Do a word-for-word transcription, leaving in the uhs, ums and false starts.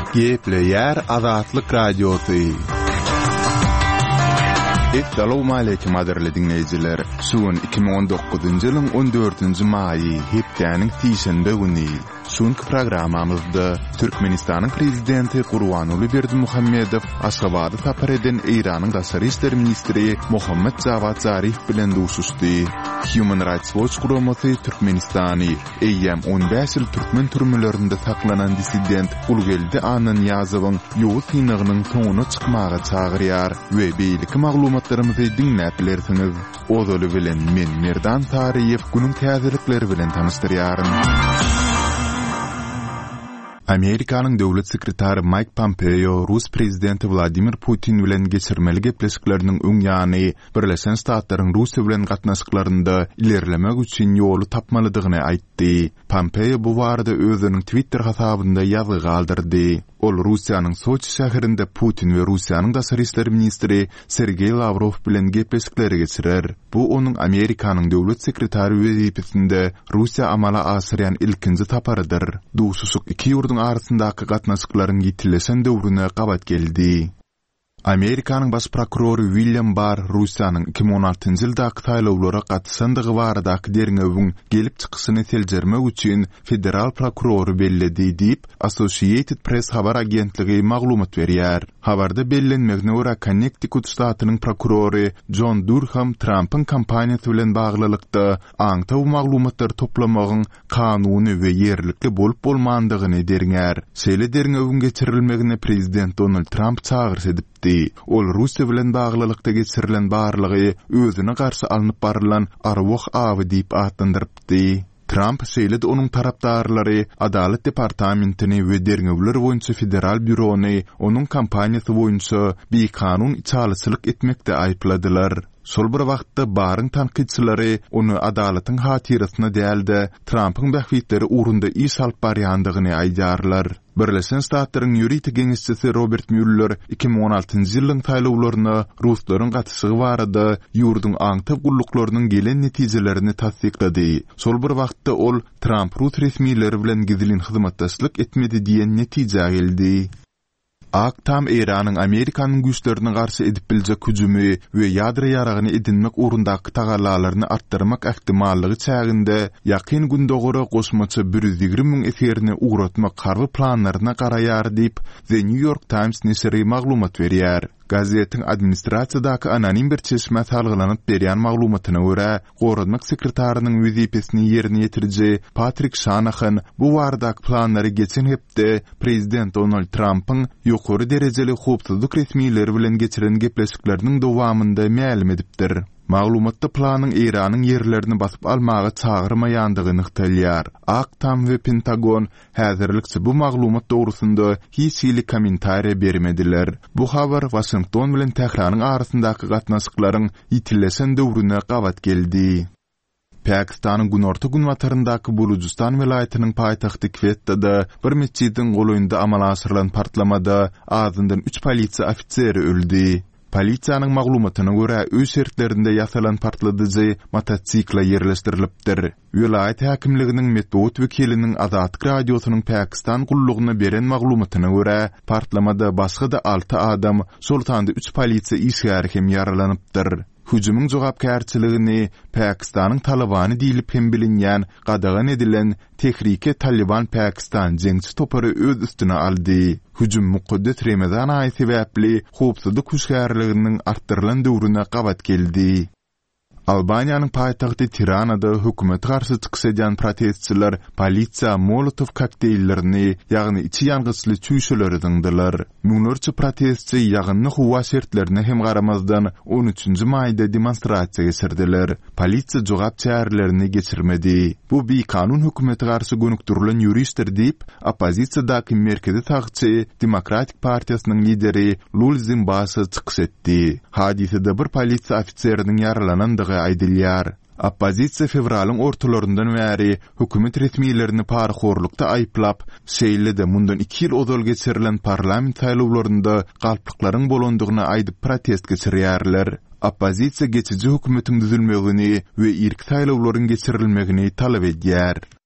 Gepleyer Azatlyk Radiosu. Assalamu alaykum aderli dinleyijiler. Suun iki bin on dokuzuncu ýylyň on dördünji maýy hepdeniň tişende güni. Şonky programamyzda Türkmenistanyň prezidenti Gurbanuly Berdimuhammedow Aşgabatda tapar eden Iranyň Daşary işleri ministri Mohammad Javad Zarif bilen duşuşdy. Human Rights Watch guramasy Türkmenistany eýem on beş ýyl türkmen türmelerinde saklanan dissident Ulgeldi Anan Ýazowyň ýoğuz synygynyň soňuna çykmaga çagyrýar we beýleki maglumatlarymyzy dinläp bilersiňiz. Ozaly bilen men Merdan Tariýew günüň täzelikleri bilen tanışdyrýaryn. Amerikanyň döwlet sekretary Mike Pompeo Rus prezidenti Vladimir Putin bilen geçirmeli gepleşikleriniň öň ýany Birleşen Ştatlaryň Russiýa bilen gatnaşyklarynda ilerlemek üçin ýoly tapmalydygyny aýtdy. Pompeo bu barada özüniň Twitter hasabynda ýazy galdyrdy. Ol Russiýanyň Soçi şäherinde Putin we Russiýanyň Daşary işleri ministri Sergey Lavrov bilen gepleşikleri geçirer. Bu onuň Amerikanyň döwlet sekretary wezipesinde Russiýa amala asyrýan ilkinji taparydyr. Duşuşuk iki ýurdun arasyndaky gatnaşyklaryň ýitilesen döwrüne gabat geldi. Amerikanyň baş prokurory William Barr Russiýanyň iki bin on altynjy ýyldaky saýlawlara gatnaşandygy baradaky derňewiň gelip çykyşyny teljermek üçin federal prokurory belledi diýip Associated Press habar agentligi maglumat berýär. Habarda bellenmegine görä Connecticut ştatynyň prokurory John Durham Trump'ın kampaniýasy bilen baglylykda aňtaw maglumatlary toplamagyň kanuny we ýerlikli bolup bolmandygyny derňär. Şeýle derňewiň geçirilmegine prezident Donald Trump çagyrş edipdi. Ol Russiýa bilen baglylykda geçirilen barlygy özüne garşy alınıp barılan arwah awy diýip atlandyrypdy. Trump şeýle-de onuň tarapdarlary Adalet departamentini we derňewler boýunça federal bürony onuň kampaniýasy boýunça bir kanun çalysylyk etmekde aýpladylar. Sol bir wagtda Barryň tanqidçilary onu adalatyň hatirasyna däldi, Trump'ın bähwitleri urunda iş alyp barýandygyny aýdarlar. Birleşen Ştatlaryň ýuridik geňişçisi Robert Mueller iki bin on altynjy ýylyň taýlawlaryna Ruslaryň gatnaşygy barada ýurdun aňtaw gulluklarının gelen netijelerini tasdiklady. Sol bir wagtda ol Trump Rus resmiýetleri bilen gizlin hyzmatdaşlyk etmedi diýen netije geldi. Aktam Iranyň Amerikanyň güýçlerine garşy edip biljek hüjümi we ýadra ýaragyny edinmek urundaky tagallalaryny artdyrmak ähtimallygy çäginde ýakyn gündogora goşmaça bir yüz ýigirme miň eserini uğratmak garby planlaryna garaýar diýip The New York Times nesiri maglumat berýär. Gazetiň administrasiýadaky anonim bir çeşme salgylanyp berýän maglumatyna görä, Gorunmak sekretarinyň wezipesini ýerine ýetiriji Patrick Shanahan bu wardak planlary geçen hepde prezident Donald Trump'ın ýokary derejeli howpsuzlyk resmiýetleri bilen geçiren gepleşikleriniň dowamynda ma'lum edipdir. Maglumatda planyň Iranyň ýerlerini basyp almagy çagyrmaýandygyny ýyglýar. Aktam we Pentagon häzirlikçi bu maglumat dogrusynda hiç ýyly kommentariýa bermediler. Bu habar Washington bilen Tehranyň arasyndaky gatnaşyklaryň ýitilesen döwrüne gabat geldi. Pakistanyň günorta günwataryndaky Bulujistan welaýatynyň paýtagty Quetta'da bir mescidin goýunda amala asyrylan partlamada azyndan üç polisiýa ofiseri öldü. Polisiýanyň maglumatyna görä, öz şertlerinde ýasalan partladyjy mototsikla ýerleşdirilipdir. Welaýat häkimliginiň medeniýet wekiliniň Azatlyk radiosynyň Pakistan gullugyna beren maglumatyna görä, partlamada başga da altı adam, şoltanda üç polisiýa işgäri hem ýaralanypdyr. Hüjümüň jogapkärçiligini Pakistanyň Talabany diýilip hem bilinýän gadagan edilen Tehrike Taliban Pakistan jeňçi topary öz üstüne aldy. Hüjüm mukaddes Ramazan aýy sebäpli howpsuzlyk güýçlärliginiň artdyrylan döwrüne gabat geldi. Albaniýanyň paýtagty Tiranada hökümet garşy çykyş eden protestçiler polisiýa molotov kokteýllerini, ýagny içi ýangysly çüýşeleri dıňdylar. Müňlerçe protestçi ýagny howa şertlerine hem garamazdan on üçünji maýda demonstrasiýa geçirdiler. Polisiýa jogap çärelerini geçirmedi. Bu bir kanun hökümeti garşy gönükdirilen ýuristler diýip opozisiýadaky merkezi tagçy Demokratik partiýasynyň lideri Lul Zimbasy çykyş etdi. Hadisede bir polisiýa ofiseriniň ýaralanandygy aýdylýar. Opozisiýa fevralyň ortalaryndan bäri hökümet resmiýetlerini paraxorlukda aýplap, şeýle-de mundan iki ýyl ozal geçirilen parlament saýlawlarynda galplyklaryň bolandygyny aýdyp protest geçirýärler. Opozisiýa geçici hökümetiň düzülmegini we irki saýlawlaryň geçirilmegini talap edýär.